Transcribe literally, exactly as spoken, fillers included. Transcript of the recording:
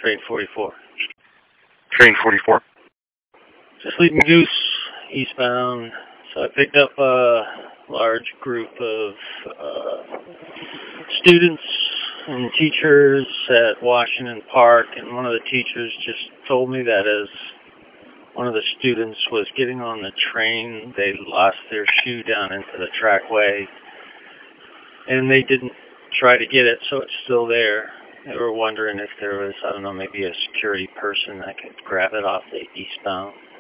Train forty-four. Train forty-four. Just leaving Goose, eastbound. So I picked up a large group of uh, students and teachers at Washington Park, and one of the teachers just told me that as one of the students was getting on the train, they lost their shoe down into the trackway, and they didn't try to get it, so it's still there. They were wondering if there was, I don't know, maybe a security person that could grab it off the eastbound.